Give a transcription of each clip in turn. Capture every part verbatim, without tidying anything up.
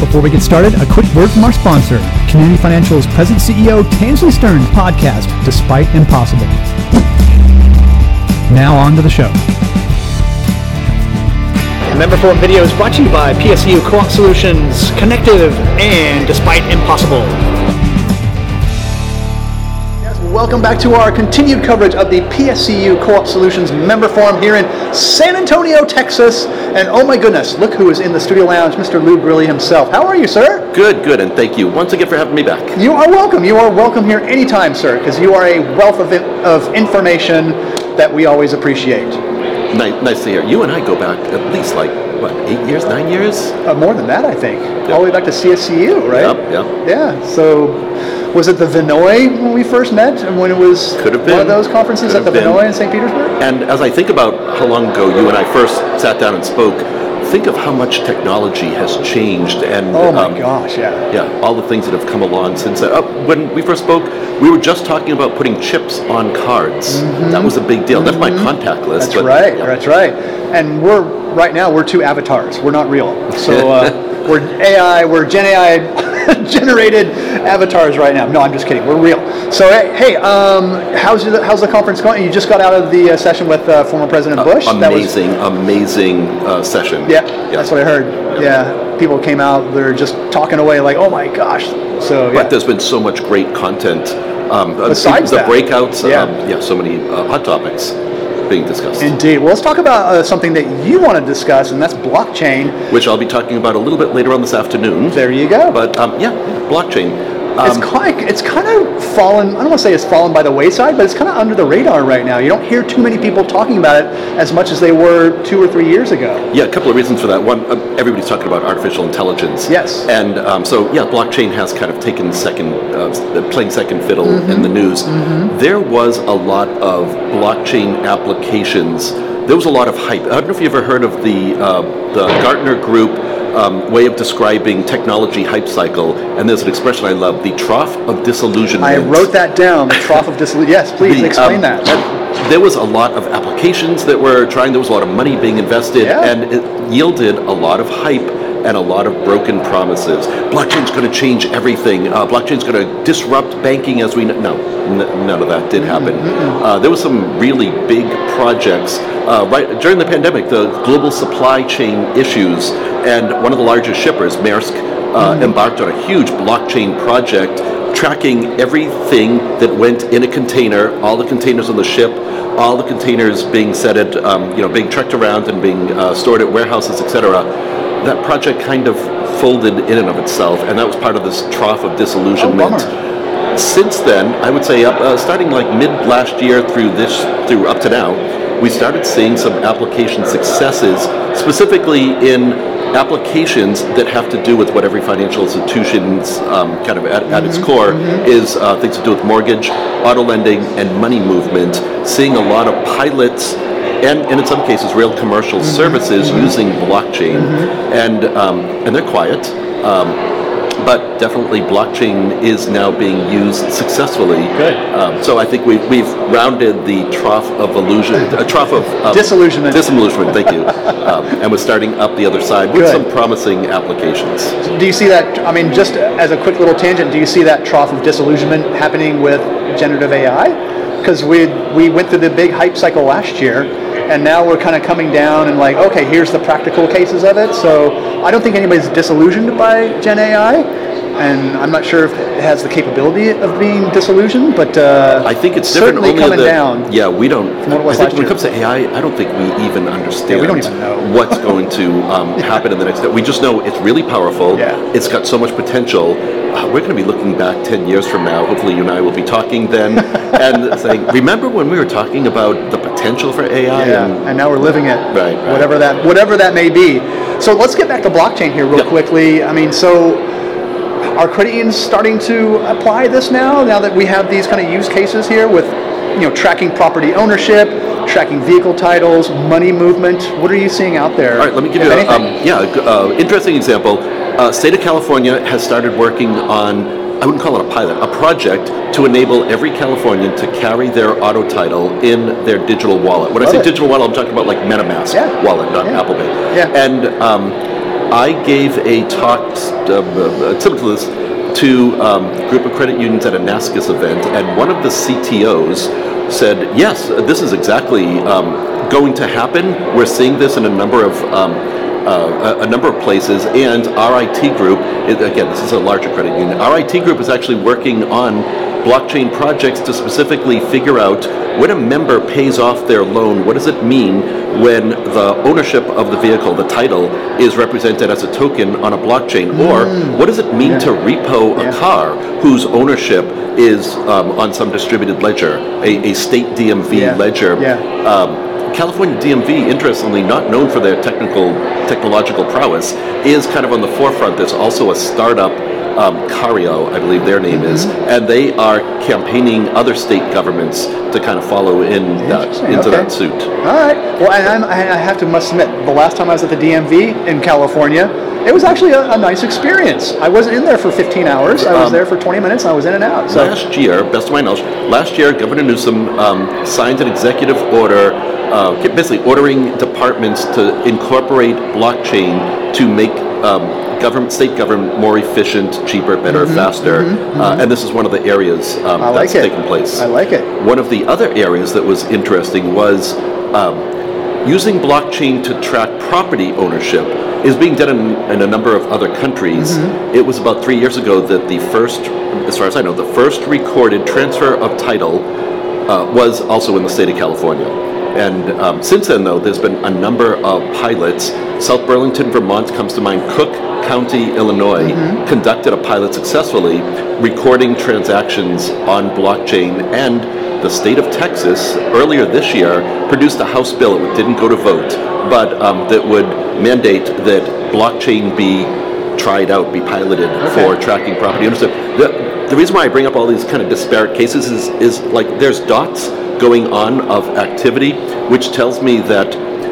Before we get started, a quick word from our sponsor, Community Financial's President C E O Tansley Stearns' podcast, Despite Impossible. Now on to the show. Member Forum Video is brought to you by P S E U Co-op Solutions, Connective, and Despite Impossible. Welcome back to our continued coverage of the P S E U Co-op Solutions Member Forum here in San Antonio, Texas. And oh my goodness, look who is in the studio lounge, Mister Lou Grilli himself. How are you, sir? Good, good, and thank you once again for having me back. You are welcome. You are welcome here anytime, sir, because you are a wealth of, of information that we always appreciate. Nice, nice to hear. You and I go back at least like, what, eight years, nine years? Uh, more than that, I think. Yep. All the way back to C S C U, right? Yep, yep. Yeah, so was it the Vinoy when we first met, and when it was Could have been. one of those conferences Could at the have been. Vinoy in Saint Petersburg? And as I think about how long ago you and I first sat down and spoke, think of how much technology has changed. And oh my um, gosh, yeah. Yeah, all the things that have come along since then. Oh, when we first spoke, we were just talking about putting chips on cards. Mm-hmm. That was a big deal. Mm-hmm. That's my contact list. That's but, right, yeah. that's right. And we're, right now, we're two avatars. We're not real. So uh, we're A I, we're Gen A I generated avatars right now. No, I'm just kidding. We're real. So hey, hey um, how's the, how's the conference going? You just got out of the uh, session with uh, former President Bush. Uh, amazing, that was, amazing uh, session. Yeah, yeah, that's what I heard. Yeah. yeah, people came out. They're just talking away like, oh my gosh. So yeah. But there's been so much great content. Um, Besides the that. breakouts, yeah, um, yeah, so many uh, hot topics being discussed. Indeed. Well, let's talk about uh, something that you want to discuss, and that's blockchain. Which I'll be talking about a little bit later on this afternoon. There you go. But um, yeah, blockchain. Um, it's kind of, it's kind of fallen, I don't want to say it's fallen by the wayside, but it's kind of under the radar right now. You don't hear too many people talking about it as much as they were two or three years ago. Yeah, a couple of reasons for that. One, uh, everybody's talking about artificial intelligence. Yes. And um, so, yeah, blockchain has kind of taken second, uh, playing second fiddle mm-hmm. in the news. Mm-hmm. There was a lot of blockchain applications. There was a lot of hype. I don't know if you've ever heard of the uh, the Gartner Group um, way of describing technology hype cycle, and there's an expression I love, the trough of disillusionment. I wrote that down, the trough of disillusionment. Yes, please the, explain um, that. And there was a lot of applications that were trying, there was a lot of money being invested, yeah. and it yielded a lot of hype and a lot of broken promises. Blockchain's going to change everything. Uh, blockchain's going to disrupt banking as we know. No, n- none of that did happen. Mm-hmm. Uh, there was some really big projects uh, right during the pandemic, the global supply chain issues, and one of the largest shippers, Maersk, uh, mm-hmm. embarked on a huge blockchain project tracking everything that went in a container, all the containers on the ship, all the containers being set at, um, you know, being trekked around and being uh, stored at warehouses, et cetera. That project kind of folded in and of itself, and that was part of this trough of disillusionment. Oh, Since then, I would say, up, uh, starting like mid last year through this, through up to now, we started seeing some application successes, specifically in applications that have to do with what every financial institution's um, kind of at, at its core mm-hmm. is uh, things to do with mortgage, auto lending, and money movement. Seeing a lot of pilots and, and in some cases real commercial mm-hmm. services mm-hmm. using blockchain, mm-hmm. and um, and they're quiet, um, but definitely blockchain is now being used successfully. Good. Um, so I think we've we've rounded the trough of illusion, a trough of um, disillusionment. Disillusionment. Thank you. um, and we're starting up the other side with Good. some promising applications. Do you see that? I mean, just as a quick little tangent, do you see that trough of disillusionment happening with generative A I? Because we we went through the big hype cycle last year, and now we're kind of coming down and like, okay, here's the practical cases of it. So I don't think anybody's disillusioned by Gen A I, and I'm not sure if it has the capability of being disillusioned, but uh, I think it's certainly different coming the, down. Yeah, we don't. From what it was I think last when year. it comes to A I, I don't think we even understand Yeah, we don't even know. what's going to um, happen in the next. We just know it's really powerful. Yeah. It's got so much potential. Uh, we're going to be looking back ten years from now. Hopefully, you and I will be talking then and saying, "Remember when we were talking about the potential for A I?" Yeah, and, and now we're living it. Right, right. Whatever that, whatever that may be. So let's get back to blockchain here real Yep. quickly. I mean, so are credit starting to apply this now? Now that we have these kind of use cases here with, you know, tracking property ownership, tracking vehicle titles, money movement. What are you seeing out there? All right, let me give you a, um, yeah, uh, interesting example. Uh, State of California has started working on, I wouldn't call it a pilot, a project to enable every Californian to carry their auto title in their digital wallet. When Love I say it. digital wallet, I'm talking about like MetaMask Yeah. wallet, not Yeah. Apple Pay. Yeah. And um, I gave a talk uh, uh, similar to this to um, a group of credit unions at a NASCIS event, and one of the C T Os said, yes, this is exactly um, going to happen. We're seeing this in a number of um, uh, a, a number of places, and our I T group, it, again, this is a larger credit union, our I T group is actually working on blockchain projects to specifically figure out when a member pays off their loan, what does it mean when the ownership of the vehicle, the title, is represented as a token on a blockchain? Mm. Or what does it mean yeah. to repo a yeah. car whose ownership is um, on some distributed ledger, a, a state D M V yeah. ledger? Yeah. Um, California D M V, interestingly, not known for their technical, technological prowess, is kind of on the forefront. There's also a startup, um, Cario, I believe their name mm-hmm. is, and they are campaigning other state governments to kind of follow in that, into okay. that suit. All right. Well, and I'm, I have to must admit, the last time I was at the D M V in California, it was actually a, a nice experience. I wasn't in there for fifteen hours. I was um, there for twenty minutes, and I was in and out. So. Last year, best of my knowledge, last year, Governor Newsom um, signed an executive order Uh, basically ordering departments to incorporate blockchain to make um, government, state government more efficient, cheaper, better, mm-hmm, faster. Mm-hmm, mm-hmm. Uh, and this is one of the areas um, I that's like it. taking place. I like it. One of the other areas that was interesting was um, using blockchain to track property ownership is being done in, in a number of other countries. Mm-hmm. It was about three years ago that the first, as far as I know, the first recorded transfer of title uh, was also in the state of California. And um, since then, though, there's been a number of pilots. South Burlington, Vermont comes to mind. Cook County, Illinois, mm-hmm. conducted a pilot successfully, recording transactions on blockchain. And the state of Texas, earlier this year, produced a House bill. It didn't go to vote, but um, that would mandate that blockchain be tried out, be piloted okay. for tracking property ownership. The, the reason why I bring up all these kind of disparate cases is, is like there's dots going on of activity, which tells me that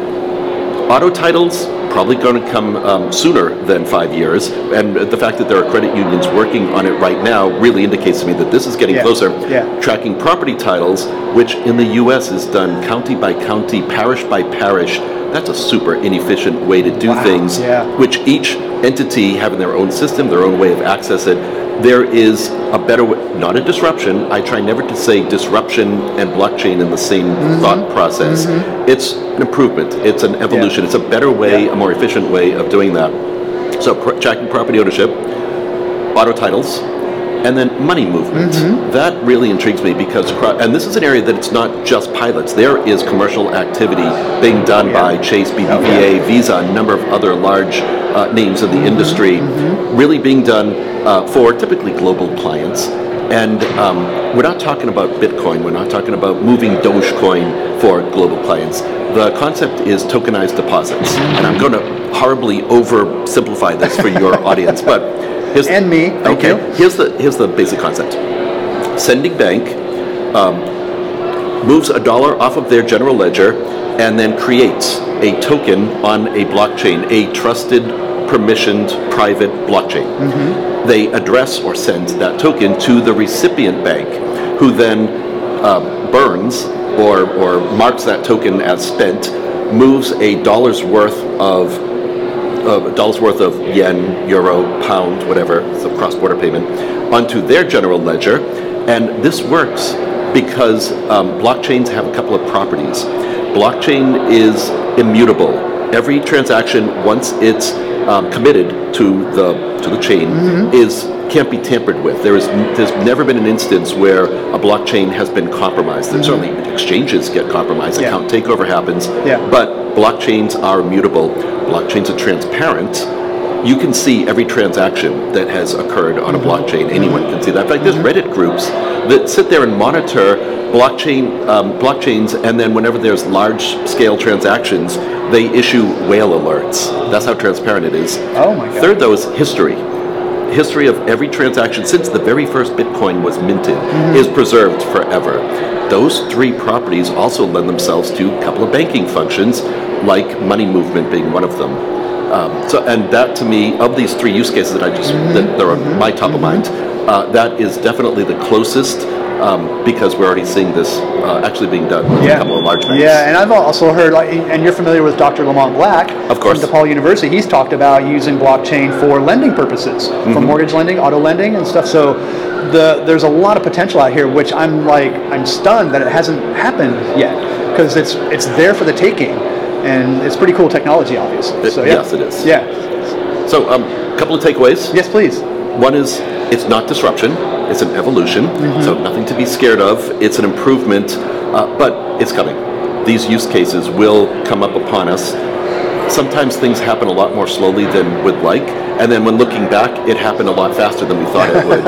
auto titles probably going to come um, sooner than five years, and the fact that there are credit unions working on it right now really indicates to me that this is getting yeah. closer. Yeah. Tracking property titles, which in the U S is done county by county, parish by parish. That's a super inefficient way to do wow. things, yeah. which each entity having their own system, their own way of access it. There is a better way, not a disruption. I try never to say disruption and blockchain in the same mm-hmm. thought process. Mm-hmm. It's an improvement. It's an evolution. Yeah. It's a better way, yeah. a more efficient way of doing that. So pr- tracking property ownership, auto titles, and then money movement. Mm-hmm. That really intrigues me because, and this is an area that it's not just pilots. There is commercial activity being done yeah. by Chase, B B V A, oh, yeah. Visa, a number of other large uh, names in the mm-hmm. industry, mm-hmm. really being done uh, for typically global clients. And um, we're not talking about Bitcoin. We're not talking about moving Dogecoin for global clients. The concept is tokenized deposits. And I'm going to horribly oversimplify this for your audience, but Here's, and me. Thank okay. you. Here's the here's the basic concept. Sending Bank um, moves a dollar off of their general ledger and then creates a token on a blockchain, a trusted, permissioned, private blockchain. Mm-hmm. They address or send that token to the recipient bank, who then uh, burns or or marks that token as spent, moves a dollar's worth of a dollar's worth of yen, euro, pound, whatever, it's a cross-border payment, onto their general ledger. And this works because um, blockchains have a couple of properties. Blockchain is immutable. Every transaction, once it's um, committed to the to the chain, mm-hmm. is can't be tampered with. There is there's never been an instance where a blockchain has been compromised. Mm-hmm. Certainly exchanges get compromised, yeah. account takeover happens, yeah. but blockchains are immutable. Blockchains are transparent. You can see every transaction that has occurred on a blockchain. Anyone can see that. In fact, there's Reddit groups that sit there and monitor blockchain um, blockchains, and then whenever there's large-scale transactions, they issue whale alerts. That's how transparent it is. Oh my God. Third, though, is history. History of every transaction since the very first Bitcoin was minted mm-hmm. is preserved forever. Those three properties also lend themselves to a couple of banking functions, like money movement being one of them. Um, so, and that to me, of these three use cases that I just, mm-hmm. that are on my top mm-hmm. of mind, uh, that is definitely the closest um, because we're already seeing this uh, actually being done with Yeah. a couple of large banks. Yeah, and I've also heard, like, and you're familiar with Doctor Lamont Black Of course. from DePaul University. He's talked about using blockchain for lending purposes, for Mm-hmm. mortgage lending, auto lending, and stuff. So the there's a lot of potential out here, which I'm like, I'm stunned that it hasn't happened yet, because it's it's there for the taking, and it's pretty cool technology, obviously. So yeah. Yes, it is. Yeah. So a um, couple of takeaways. Yes, please. One is it's not disruption, it's an evolution, so nothing to be scared of. It's an improvement, uh, but it's coming. These use cases will come up upon us. Sometimes things happen a lot more slowly than we'd like, and then when looking back, it happened a lot faster than we thought it would.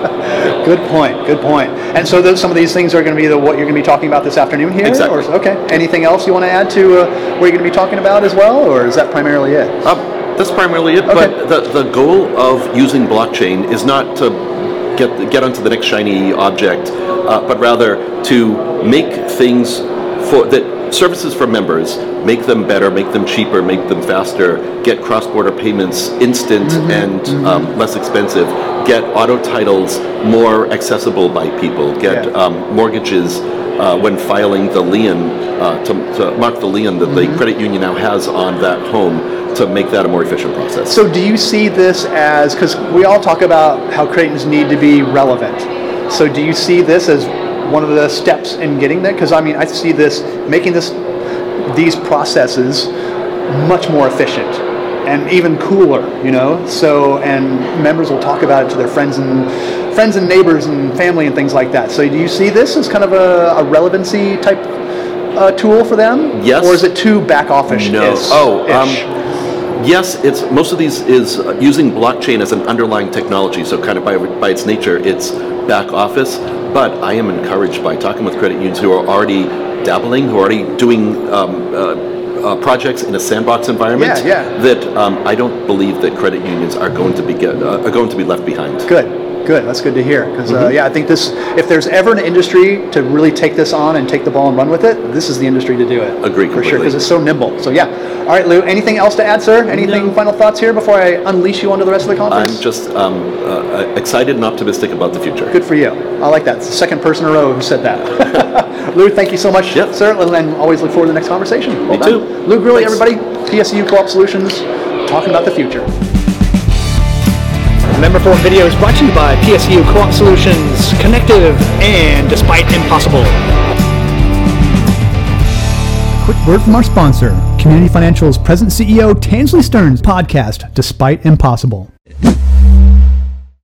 Good point. Good point. And so those, some of these things are going to be the, what you're going to be talking about this afternoon here? Exactly. Or, okay. Anything else you want to add to uh, what you're going to be talking about as well, or is that primarily it? Um, that's primarily it, Okay. but the, the goal of using blockchain is not to get get onto the next shiny object, uh, but rather to make things for that services for members, make them better, make them cheaper, make them faster, get cross-border payments instant Mm-hmm. and um, less expensive, get auto titles more accessible by people, get Yeah. um, mortgages uh, when filing the lien, uh, to, to mark the lien that Mm-hmm. the credit union now has on that home, to make that a more efficient process. So do you see this as, because we all talk about how credit unions need to be relevant. So do you see this as one of the steps in getting there? Because I mean, I see this, making this, these processes much more efficient and even cooler, you know? So, and members will talk about it to their friends and friends and neighbors and family and things like that. So do you see this as kind of a, a relevancy type uh, tool for them? Yes. Or is it too back office? No. Oh, um, Yes, it's most of these is uh, using blockchain as an underlying technology. So kind of by by its nature, it's back office. But I am encouraged by talking with credit unions who are already dabbling, who are already doing um, uh, uh, projects in a sandbox environment. Yeah, yeah. That um, I don't believe that credit unions are going to be get, uh, are going to be left behind. Good. Good. That's good to hear. Because uh, Mm-hmm. yeah, I think this. If there's ever an industry to really take this on and take the ball and run with it, this is the industry to do it. Agree for completely. sure. Because it's so nimble. So yeah. All right, Lou. Anything else to add, sir? Anything No. final thoughts here before I unleash you onto the rest of the conference? I'm just um, uh, excited and optimistic about the future. Good for you. I like that. It's the second person in a row who said that. Lou, thank you so much, Yep. sir, and always look forward to the next conversation. Well Me done. too. Lou Grilly, Thanks. everybody. P S E U Co-op Solutions, talking about the future. Member Forum Video is brought to you by P S E U Co-op Solutions, Connective, and Despite Impossible. Quick word from our sponsor, Community Financial's President C E O Tansley Stearns' podcast, Despite Impossible.